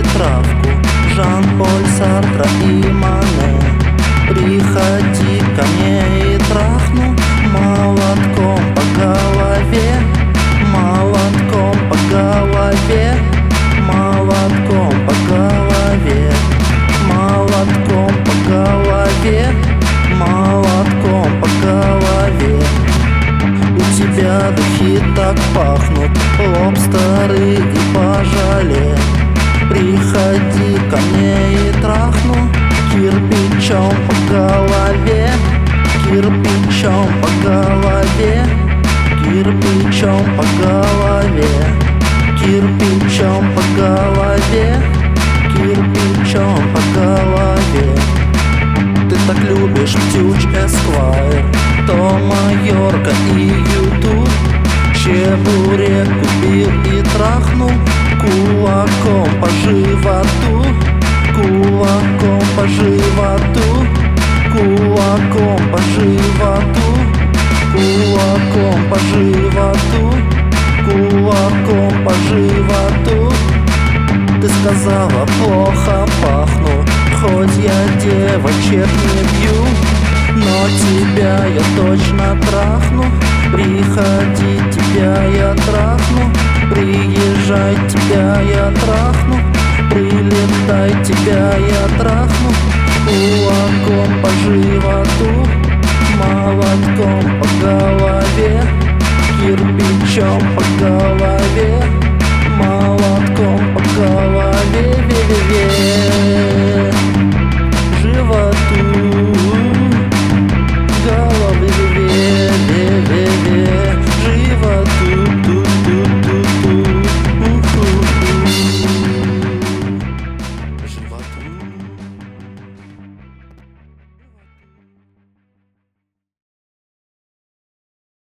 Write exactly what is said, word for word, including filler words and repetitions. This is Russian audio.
травку, Жан-Поль Сартра и Мане. Приходи ко мне и трахну молотком по голове, молотком по голове, молотком по голове, молотком по голове, молотком по голове. У тебя духи так пахнут, лобстеры и пожале. Приходи ко мне и трахну кирпичом по голове, кирпичом по голове, кирпичом по голове, кирпичом по голове, кирпичом по голове. Ты так любишь Птюч, Эсквайр, Тома Йорка и Ютуб. Чебурек купил и трахнул кулаком по животу, кулаком по животу, кулаком по животу, кулаком по животу, кулаком по животу. Ты сказала, плохо пахну, хоть я девочек не бью, но тебя я точно трахну. Приходи, тебя я трахну, приезжай, тебя я трахну, прилетай, тебя я трахну. Кулаком по животу, молотком по голове, кирпичом по голове, молотком по голове.